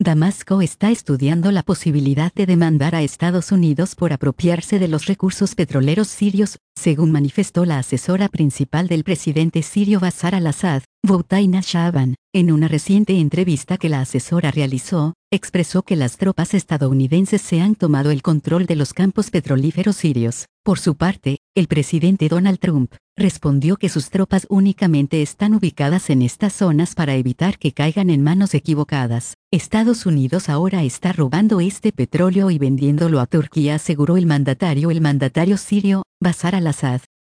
Damasco está estudiando la posibilidad de demandar a Estados Unidos por apropiarse de los recursos petroleros sirios, según manifestó la asesora principal del presidente sirio Bashar al-Assad, Boutaina Shaaban. En una reciente entrevista que la asesora realizó, expresó que las tropas estadounidenses se han tomado el control de los campos petrolíferos sirios. Por su parte, el presidente Donald Trump respondió que sus tropas únicamente están ubicadas en estas zonas para evitar que caigan en manos equivocadas. Estados Unidos ahora está robando este petróleo y vendiéndolo a Turquía, aseguró el mandatario sirio, Bashar al-Assad.